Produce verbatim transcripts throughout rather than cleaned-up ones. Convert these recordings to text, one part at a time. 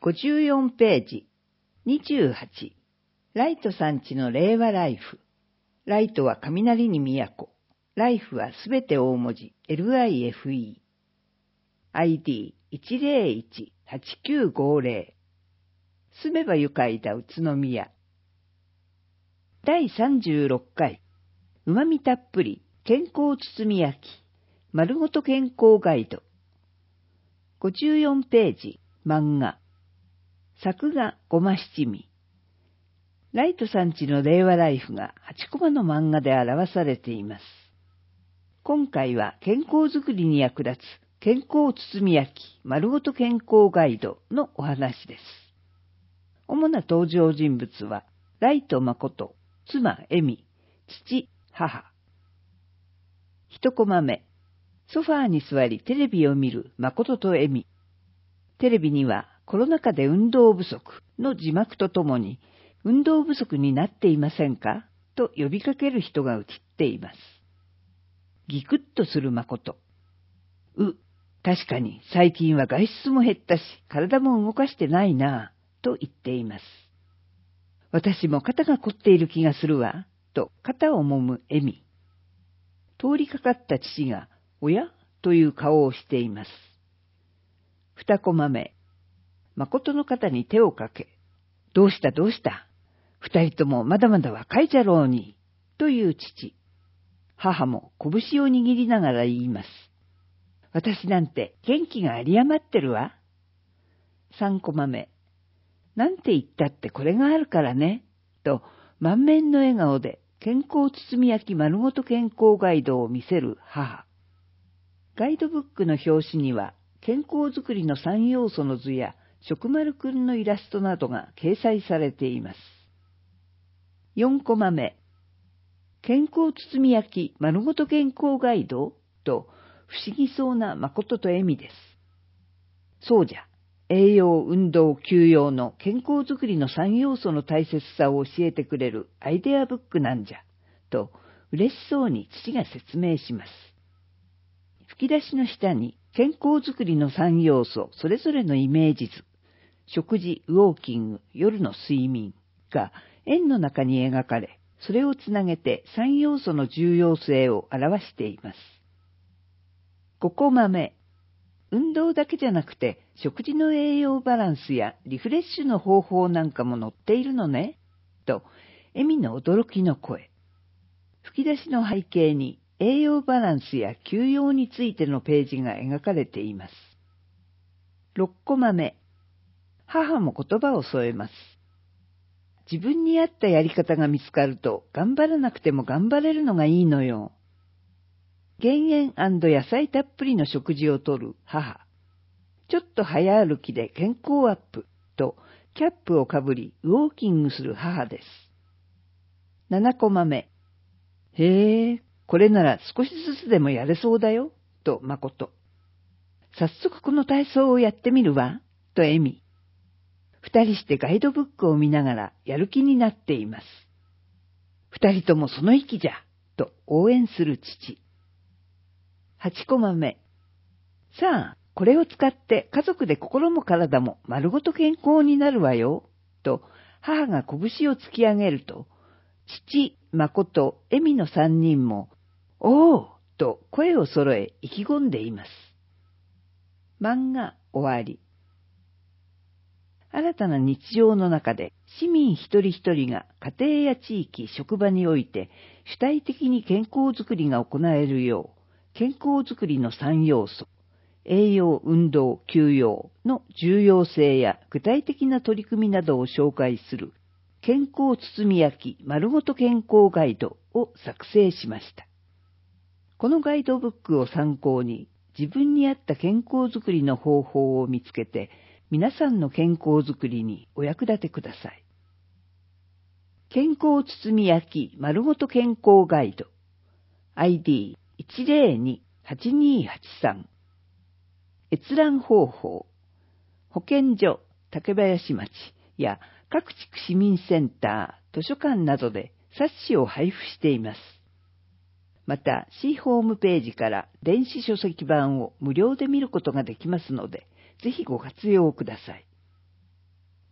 ごじゅうよんページ、にじゅうはち、ライトさんちの令和ライフ。ライトは雷に都。ライフはすべて大文字、エルアイエフイー。アイディーいちゼロいちはちきゅうごゼロ。住めば愉快だ宇都宮。だいさんじゅうろっかい、旨味たっぷり、健康包み焼き、丸ごと健康ガイド。ごじゅうよんページ、漫画。作画ごま七味。ライトさんちの令和ライフがはちコマの漫画で表されています。今回は健康づくりに役立つ健康包み焼き丸ごと健康ガイドのお話です。主な登場人物は、ライト誠、妻エミ、父母。一コマ目、ソファーに座りテレビを見る誠とエミ。テレビにはコロナ禍で運動不足の字幕とともに、運動不足になっていませんかと呼びかける人が映っています。ぎくっとする誠。う、確かに最近は外出も減ったし、体も動かしてないなぁ、と言っています。私も肩が凝っている気がするわ、と肩を揉むエミ。通りかかった父が、おやという顔をしています。二コマ目、誠の肩に手をかけ、どうしたどうした、二人ともまだまだ若いじゃろうに、という父。母も拳を握りながら言います。私なんて元気が有り余ってるわ。三コマ目、なんて言ったってこれがあるからね、と満面の笑顔で健康包み焼き丸ごと健康ガイドを見せる母。ガイドブックの表紙には健康づくりの三要素の図や食丸くんのイラストなどが掲載されています。四コマ目、健康包み焼き丸ごと健康ガイドと不思議そうな誠とエミです。そうじゃ、栄養、運動、休養の健康づくりの三要素の大切さを教えてくれるアイデアブックなんじゃ、と嬉しそうに父が説明します。吹き出しの下に健康づくりの三要素それぞれのイメージ図、食事、ウォーキング、夜の睡眠が円の中に描かれ、それをつなげて三要素の重要性を表しています。ごコマ目、運動だけじゃなくて食事の栄養バランスやリフレッシュの方法なんかも載っているのね、とエミの驚きの声。吹き出しの背景に栄養バランスや休養についてのページが描かれています。ろっコマ目、母も言葉を添えます。自分に合ったやり方が見つかると頑張らなくても頑張れるのがいいのよ。減塩&野菜たっぷりの食事をとる母。ちょっと早歩きで健康アップとキャップをかぶりウォーキングする母です。ななコマ目。へえ、これなら少しずつでもやれそうだよ、と誠。早速この体操をやってみるわ、とエミ。二人してガイドブックを見ながらやる気になっています。二人ともその息じゃ、と応援する父。はちコマ目。さあ、これを使って家族で心も体も丸ごと健康になるわよ、と母が拳を突き上げると、父、誠、エミの三人も、おーと声を揃え意気込んでいます。漫画終わり。新たな日常の中で市民一人一人が家庭や地域、職場において主体的に健康づくりが行えるよう、健康づくりの三要素、栄養、運動、休養の重要性や具体的な取り組みなどを紹介する健康包み焼き丸ごと健康ガイドを作成しました。このガイドブックを参考に自分に合った健康づくりの方法を見つけて皆さんの健康づくりにお役立てください。健康包み焼き丸ごと健康ガイド アイディーいちゼロにはちにーはちさん 閲覧方法、保健所、竹林町や各地区市民センター、図書館などで冊子を配布しています。また、市ホームページから電子書籍版を無料で見ることができますので、ぜひご活用ください。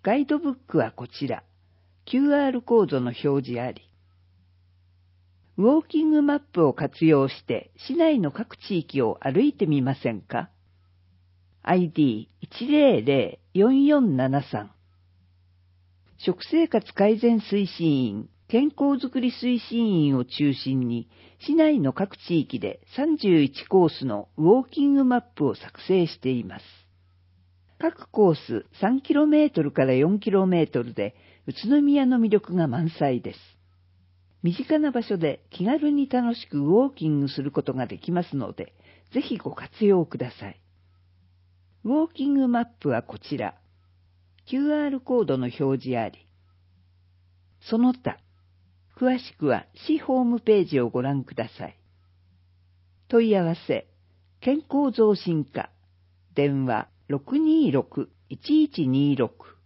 ガイドブックはこちら。キューアール コードの表示あり。ウォーキングマップを活用して市内の各地域を歩いてみませんか？ アイディーいちゼロゼロよんよんななさん 食生活改善推進員、健康づくり推進員を中心に市内の各地域でさんじゅういちコースのウォーキングマップを作成しています。各コース さんキロメートル から よんキロメートル で宇都宮の魅力が満載です。身近な場所で気軽に楽しくウォーキングすることができますので、ぜひご活用ください。ウォーキングマップはこちら。キューアール コードの表示あり。その他、詳しくは市ホームページをご覧ください。問い合わせ、健康増進課、電話 ろくにーろく いちいちにーろく